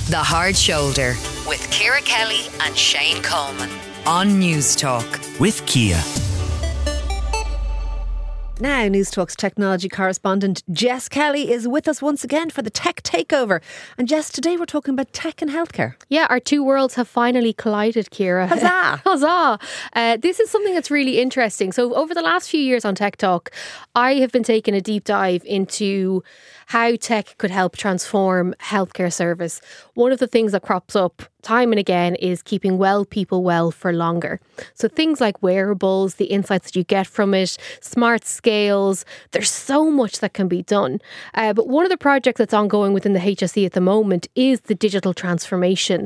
The Hard Shoulder with Ciara Kelly and Shane Coleman on News Talk. With Kia. Now, News Talk's technology correspondent Jess Kelly is with us once again for the Tech Takeover. And Jess, today we're talking about tech and healthcare. Yeah, our two worlds have finally collided, Ciara. Huzzah! Huzzah! This is something that's really interesting. So over the last few years on Tech Talk, I have been taking a deep dive into how tech could help transform healthcare service. One of the things that crops up time and again is keeping people well for longer. So things like wearables, the insights that you get from it, smart scales, there's so much that can be done. But one of the projects that's ongoing within the HSE at the moment is the digital transformation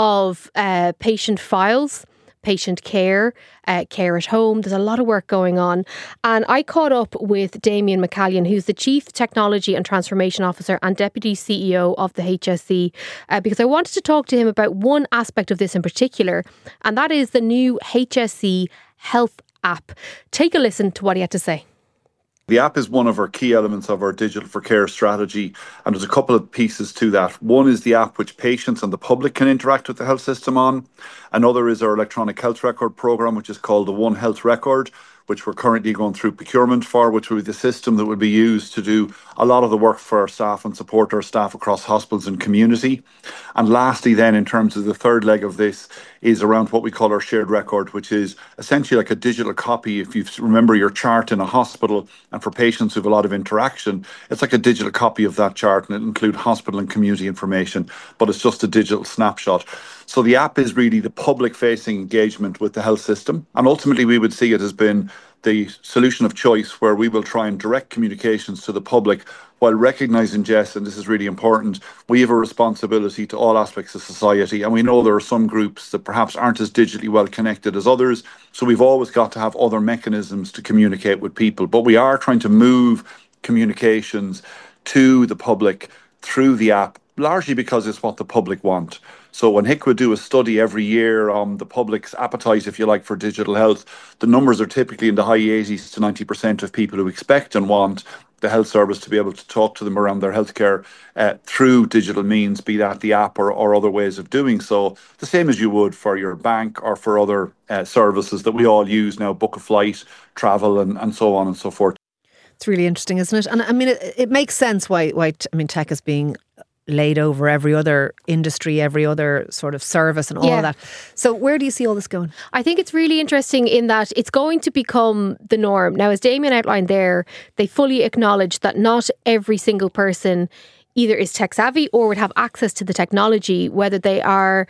of patient files, patient care, care at home. There's a lot of work going on. And I caught up with Damien McCallion, who's the Chief Technology and Transformation Officer and Deputy CEO of the HSE, because I wanted to talk to him about one aspect of this in particular, and that is the new HSE Health app. Take a listen to what he had to say. The app is one of our key elements of our Digital for Care strategy, and there's a couple of pieces to that. One is the app which patients and the public can interact with the health system on. Another is our electronic health record programme, which is called the One Health Record, which we're currently going through procurement for, which will be the system that will be used to do a lot of the work for our staff and support our staff across hospitals and community. And lastly then, in terms of the third leg of this, is around what we call our shared record, which is essentially like a digital copy. If you remember your chart in a hospital, and for patients who have a lot of interaction, it's like a digital copy of that chart, and it'll include hospital and community information, but it's just a digital snapshot. So the app is really the public-facing engagement with the health system, and ultimately we would see it as being the solution of choice where we will try and direct communications to the public while recognising, Jess, and this is really important, we have a responsibility to all aspects of society, and we know there are some groups that perhaps aren't as digitally well connected as others, so we've always got to have other mechanisms to communicate with people. But we are trying to move communications to the public through the app, largely because it's what the public want. So when HICWA do a study every year on the public's appetite, if you like, for digital health, the numbers are typically in the high 80s to 90% of people who expect and want the health service to be able to talk to them around their healthcare through digital means, be that the app or other ways of doing so, the same as you would for your bank or for other services that we all use now, book a flight, travel and so on and so forth. It's really interesting, isn't it? And I mean, it makes sense why tech is being laid over every other industry, every other sort of service and all of that. So where do you see all this going? I think it's really interesting in that it's going to become the norm. Now, as Damien outlined there, they fully acknowledge that not every single person either is tech savvy or would have access to the technology, whether they are,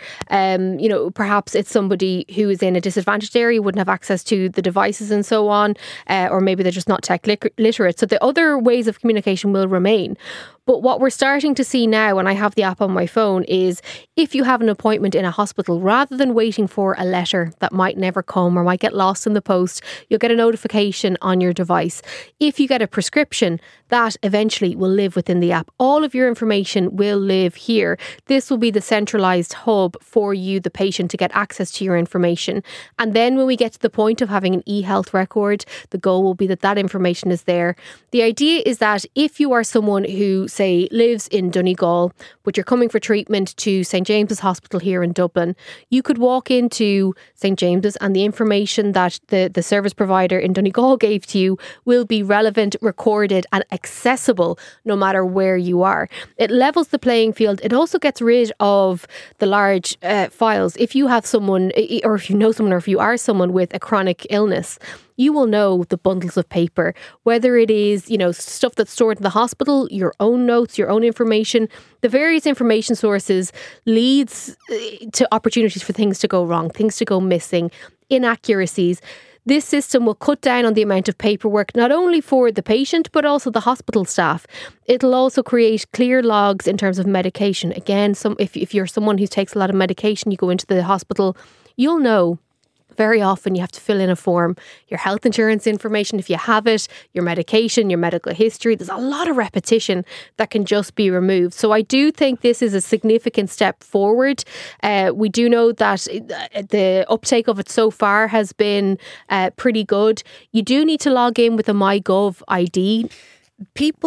perhaps it's somebody who is in a disadvantaged area, wouldn't have access to the devices and so on, or maybe they're just not tech literate. So the other ways of communication will remain. But what we're starting to see now, and I have the app on my phone, is if you have an appointment in a hospital, rather than waiting for a letter that might never come or might get lost in the post, you'll get a notification on your device. If you get a prescription, that eventually will live within the app. All of your information will live here. This will be the centralised hub for you, the patient, to get access to your information. And then when we get to the point of having an e-health record, the goal will be that information is there. The idea is that if you are someone who, say, lives in Donegal, but you're coming for treatment to St James's Hospital here in Dublin, you could walk into St James's and the information that the service provider in Donegal gave to you will be relevant, recorded and accessible no matter where you are. It levels the playing field. It also gets rid of the large files. If you have someone, or if you know someone, or if you are someone with a chronic illness, you will know the bundles of paper, whether it is, stuff that's stored in the hospital, your own notes, your own information, the various information sources leads to opportunities for things to go wrong, things to go missing, inaccuracies. This system will cut down on the amount of paperwork, not only for the patient, but also the hospital staff. It'll also create clear logs in terms of medication. Again, if you're someone who takes a lot of medication, you go into the hospital, you'll know very often you have to fill in a form, your health insurance information if you have it, your medication, your medical history. There's a lot of repetition that can just be removed. So I do think this is a significant step forward. We do know that the uptake of it so far has been pretty good. You do need to log in with a MyGov ID. People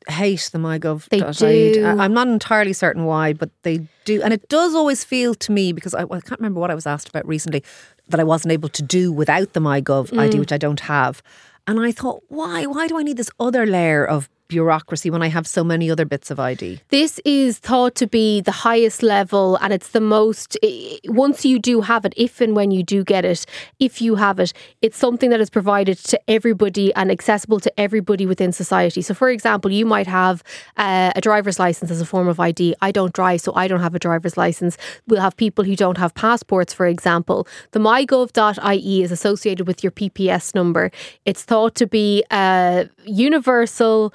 hate the MyGov. They do. I'm not entirely certain why, but they do. And it does always feel to me, because I can't remember what I was asked about recently, that I wasn't able to do without the MyGov ID, which I don't have. And I thought, why? Why do I need this other layer of bureaucracy when I have so many other bits of ID? This is thought to be the highest level, and it's the most, once you do have it, if and when you do get it, if you have it, it's something that is provided to everybody and accessible to everybody within society. So for example, you might have a driver's license as a form of ID. I don't drive, so I don't have a driver's license. We'll have people who don't have passports, for example. The mygov.ie is associated with your PPS number. It's thought to be a universal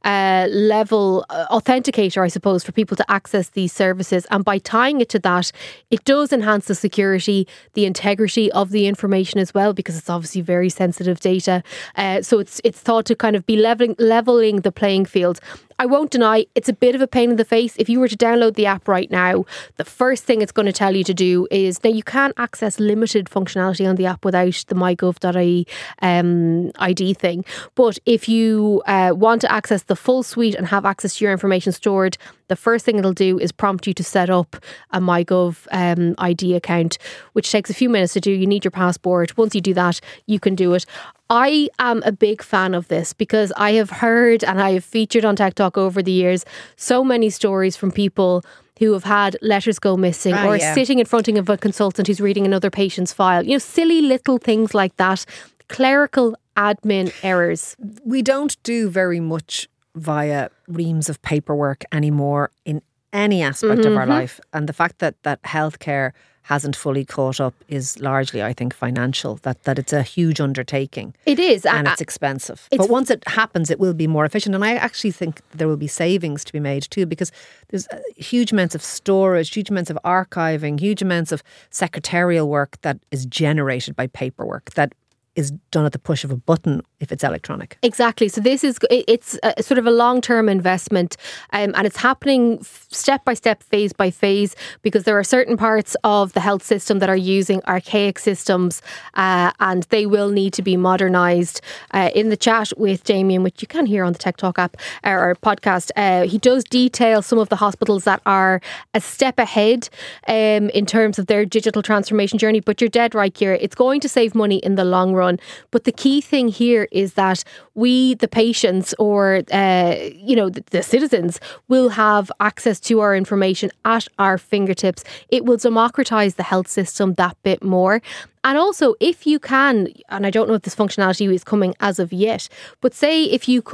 level authenticator, I suppose, for people to access these services. And by tying it to that, it does enhance the security, the integrity of the information as well, because it's obviously very sensitive data. So it's thought to kind of be leveling the playing field. I won't deny it's a bit of a pain in the face. If you were to download the app right now, the first thing it's going to tell you to do is, now you can access limited functionality on the app without the mygov.ie ID thing. But if you want to access the full suite and have access to your information stored, the first thing it'll do is prompt you to set up a MyGov ID account, which takes a few minutes to do. You need your passport. Once you do that, you can do it. I am a big fan of this because I have heard, and I have featured on Tech Talk over the years, so many stories from people who have had letters go missing or sitting in front of a consultant who's reading another patient's file. You know, silly little things like that. Clerical admin errors. We don't do very much via reams of paperwork anymore in any aspect of our life. And the fact that healthcare hasn't fully caught up is largely, I think, financial, that it's a huge undertaking. It is. And it's expensive. But once it happens, it will be more efficient. And I actually think there will be savings to be made too, because there's huge amounts of storage, huge amounts of archiving, huge amounts of secretarial work that is generated by paperwork that is done at the push of a button if it's electronic. Exactly. So it's a sort of a long-term investment, and it's happening step by step, phase by phase, because there are certain parts of the health system that are using archaic systems, and they will need to be modernised. In the chat with Damien, which you can hear on the Tech Talk app or podcast, he does detail some of the hospitals that are a step ahead in terms of their digital transformation journey. But you're dead right, Ciara. It's going to save money in the long run. But the key thing here is that we, the patients, or the citizens, will have access to our information at our fingertips. It will democratise the health system that bit more. And also, if you can, and I don't know if this functionality is coming as of yet, but say if you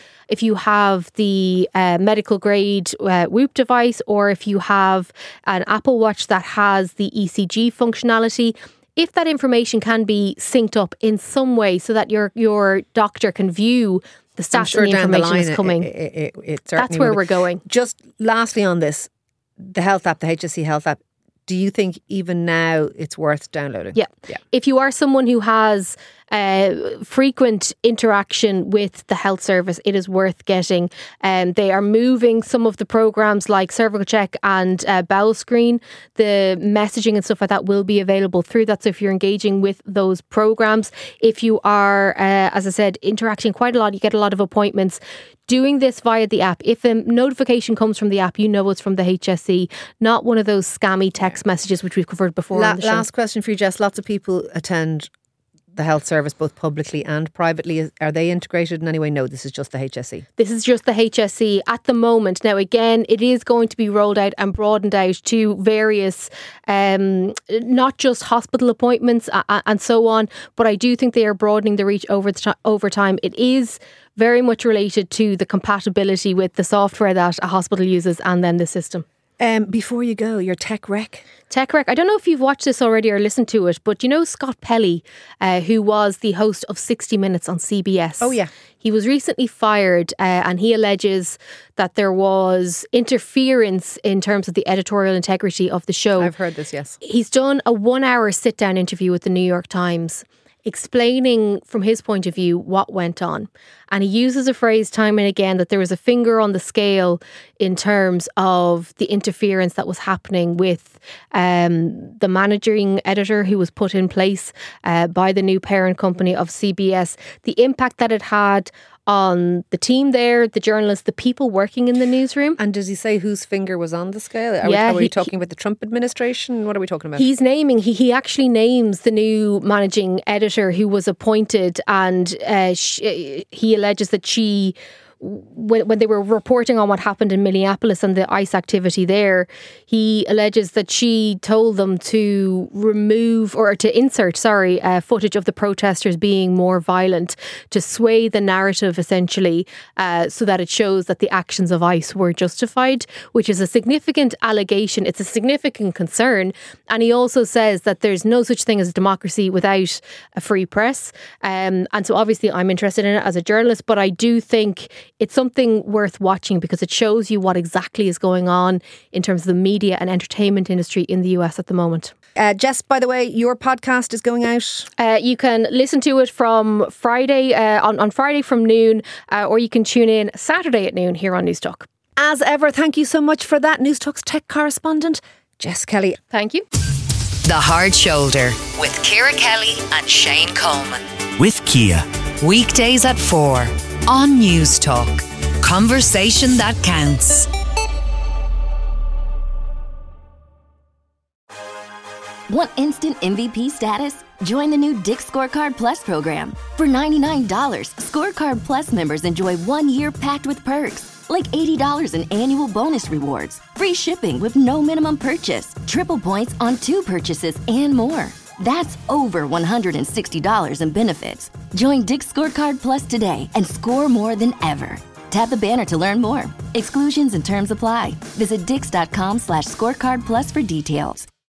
have the medical grade Whoop device, or if you have an Apple Watch that has the ECG functionality, if that information can be synced up in some way so that your doctor can view the stats and the information is coming, that's where we're going. Just lastly on this, the health app, the HSE health app, do you think even now it's worth downloading? Yeah. If you are someone who has frequent interaction with the health service, it is worth getting. They are moving some of the programs like Cervical Check and Bowel Screen. The messaging and stuff like that will be available through that. So if you're engaging with those programs, if you are, as I said, interacting quite a lot, you get a lot of appointments, doing this via the app. If a notification comes from the app, you know it's from the HSE, not one of those scammy text messages which we've covered before on the show. Last question for you, Jess. Lots of people attend the health service both publicly and privately. Are they integrated in any way? No, this is just the HSE. This is just the HSE at the moment. Now, again, it is going to be rolled out and broadened out to various, not just hospital appointments and so on, but I do think they are broadening the reach over time. It is very much related to the compatibility with the software that a hospital uses and then the system. Before you go, your Tech Rec. Tech Rec. I don't know if you've watched this already or listened to it, but you know Scott Pelley, who was the host of 60 Minutes on CBS? Oh, yeah. He was recently fired and he alleges that there was interference in terms of the editorial integrity of the show. I've heard this, yes. He's done a 1-hour sit-down interview with the New York Times, explaining from his point of view what went on. And he uses a phrase time and again that there was a finger on the scale in terms of the interference that was happening with the managing editor who was put in place by the new parent company of CBS, the impact that it had on the team there, the journalists, the people working in the newsroom. And does he say whose finger was on the scale? Are we talking about the Trump administration? What are we talking about? He actually names the new managing editor who was appointed, and he alleges that she, when they were reporting on what happened in Minneapolis and the ICE activity there, he alleges that she told them to insert footage of the protesters being more violent, to sway the narrative essentially, so that it shows that the actions of ICE were justified, which is a significant allegation. It's a significant concern. And he also says that there's no such thing as democracy without a free press. And so obviously I'm interested in it as a journalist, but I do think it's something worth watching because it shows you what exactly is going on in terms of the media and entertainment industry in the US at the moment. Jess, by the way, your podcast is going out. You can listen to it from Friday, on Friday from noon, or you can tune in Saturday at noon here on Newstalk. As ever, thank you so much for that, Newstalk's tech correspondent, Jess Kelly. Thank you. The Hard Shoulder with Ciara Kelly and Shane Coleman. With Kia. Weekdays at 4 on Newstalk. Conversation that counts. Want instant MVP status? Join the new Dick's Scorecard Plus program. For $99, Scorecard Plus members enjoy 1 year packed with perks, like $80 in annual bonus rewards, free shipping with no minimum purchase, triple points on 2 purchases, and more. That's over $160 in benefits. Join Dick's Scorecard Plus today and score more than ever. Tap the banner to learn more. Exclusions and terms apply. Visit dix.com/scorecard plus for details.